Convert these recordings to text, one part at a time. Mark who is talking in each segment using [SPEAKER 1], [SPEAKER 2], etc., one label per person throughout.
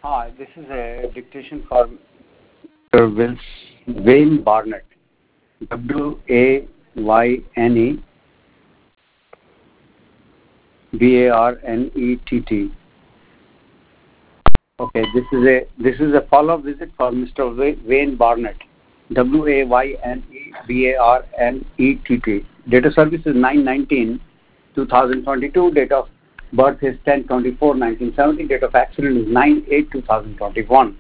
[SPEAKER 1] Hi, this is a dictation for Mr. Wayne Barnett. WAYNE Barnett. Okay, this is a follow-up visit for Mr. Wayne Barnett. WAYNE Date of service is 9/19/2022. Date of birth is 10/24/1970. Date of accident is 9/8/2021.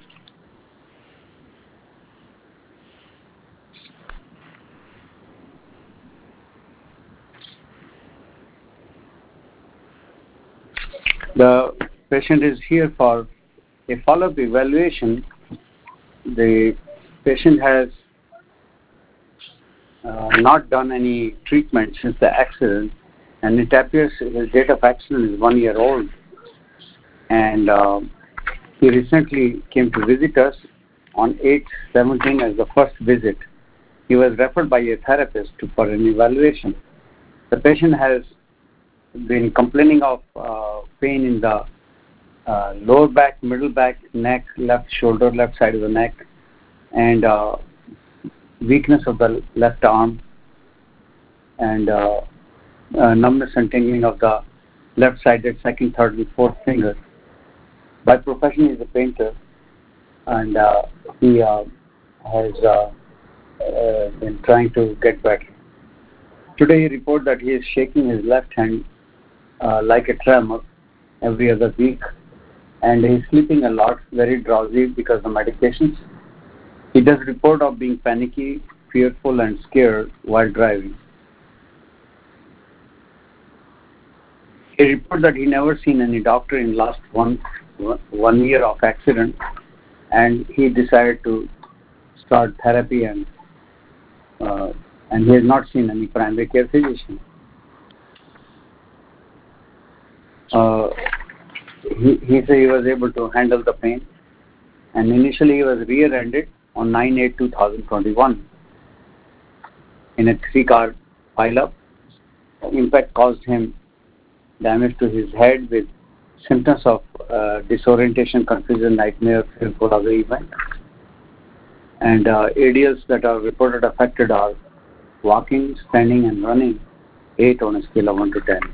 [SPEAKER 1] The patient is here for a follow-up evaluation. The patient has not done any treatment since the accident, and it appears his date of accident is 1 year old, and he recently came to visit us on 8/17 as the first visit. He was referred by a therapist for an evaluation. The patient has been complaining of pain in the lower back, middle back, neck, left shoulder, left side of the neck, and weakness of the left arm, and numbness and tingling of the left-sided second, third, and fourth finger. By profession, he is a painter, and he has been trying to get better. Today, he reported that he is shaking his left hand like a tremor every other week, and he is sleeping a lot, very drowsy because of medications. He does report of being panicky, fearful, and scared while driving. He reported that he never seen any doctor in last one year of accident, and he decided to start therapy, and he has not seen any primary care physician. He said he was able to handle the pain, and initially he was rear-ended on 9/8/2021 in a 3-car pileup. Impact caused him damage to his head with symptoms of disorientation, confusion, nightmare, fearful of the event. And ADLs that are reported affected are walking, standing, and running, 8 on a scale of 1 to 10.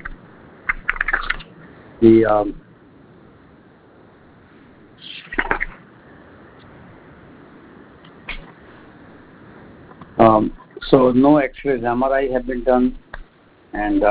[SPEAKER 1] So no X-rays, MRI have been done, and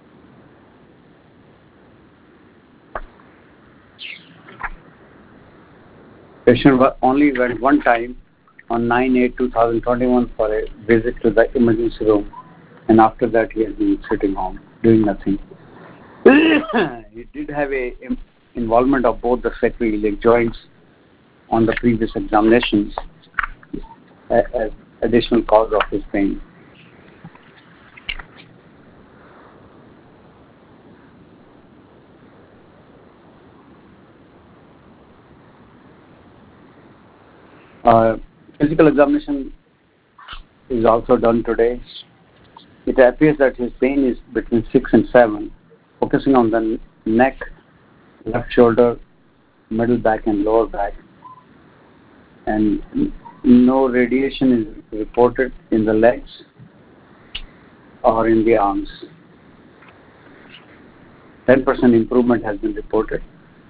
[SPEAKER 1] patient only went one time on 9/8/2021 for a visit to the emergency room, and after that he has been sitting home doing nothing. He did have a involvement of both the sacroiliac joints on the previous examinations as additional cause of his pain. Physical examination is also done today. It appears that his pain is between 6 and 7, focusing on the neck, left shoulder, middle back, and lower back. And no radiation is reported in the legs or in the arms. 10% improvement has been reported.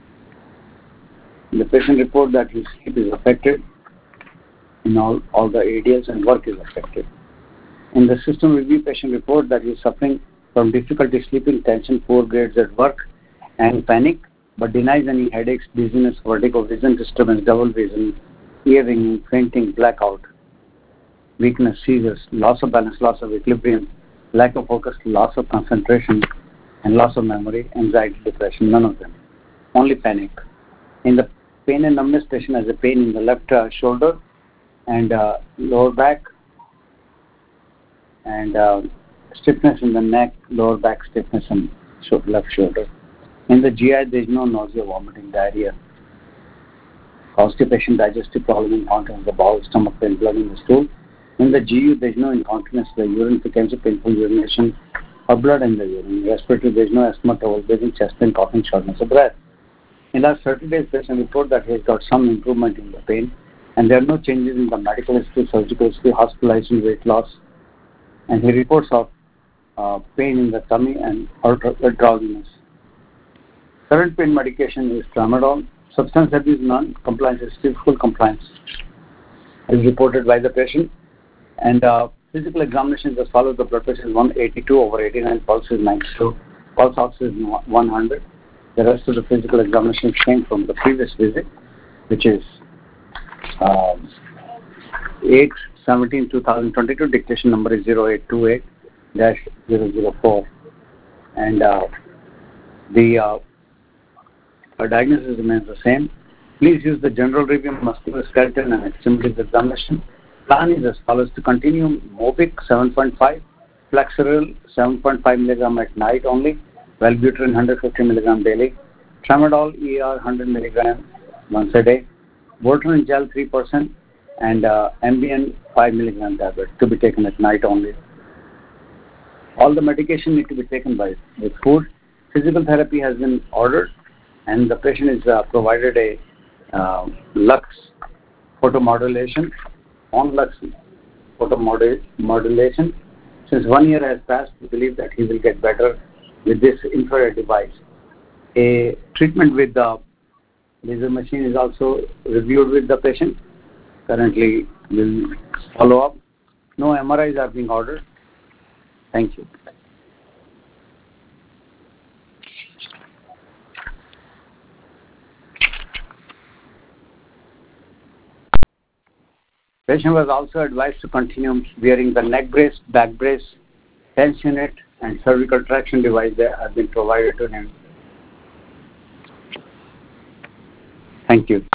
[SPEAKER 1] The patient reports that his sleep is affected in all the areas, and work is affected. In the system review, patient reports that he is suffering from difficulty sleeping, tension, poor grades at work, and panic, but denies any headaches, dizziness, vertigo, vision disturbance, double vision, ear ringing, fainting, blackout, weakness, seizures, loss of balance, loss of equilibrium, lack of focus, loss of concentration, and loss of memory, anxiety, depression, none of them. Only panic. In the pain and numbness, patient has a pain in the left shoulder and lower back, and stiffness in the neck, lower back stiffness, and left shoulder. In the GI, there is no nausea, vomiting, diarrhea, constipation, digestive problem, incontinence, the bowel, stomach pain, blood in the stool. In the GU, there is no incontinence, the urine frequency, painful urination, or blood in the urine. Respiratory, there is no asthma, trouble breathing, chest pain, coughing, shortness of breath. In last 30 days, patient report that he has got some improvement in the pain, and there are no changes in the medical history, surgical history, hospitalization, weight loss, and he reports of pain in the tummy and drowsiness. Current pain medication is tramadol. Substance abuse none. Compliance is still full compliance. Is reported by the patient. And physical examination just follows the blood pressure is 182/89, pulse is 92, pulse ox is 100. The rest of the physical examination came from the previous visit, which is 8/17/2022. Dictation number is 0828-004. And the diagnosis remains the same. Please use the general review, musculoskeletal and extremities examination. Plan is as follows: to continue Mobic 7.5, Flexeril 7.5 mg at night only, Wellbutrin 150 mg daily, Tramadol ER 100 mg once a day, Voltaren gel 3%, and Ambien 5 mg tablet to be taken at night only. All the medication need to be taken with food. Physical therapy has been ordered, and the patient is provided a Lux photomodulation, on Lux photomodulation. Since 1 year has passed, we believe that he will get better with this infrared device. A treatment with the laser machine is also reviewed with the patient. Currently, we'll follow up. No MRIs are being ordered. Thank you. Patient was also advised to continue wearing the neck brace, back brace, tense unit, and cervical traction device that have been provided to him. Thank you.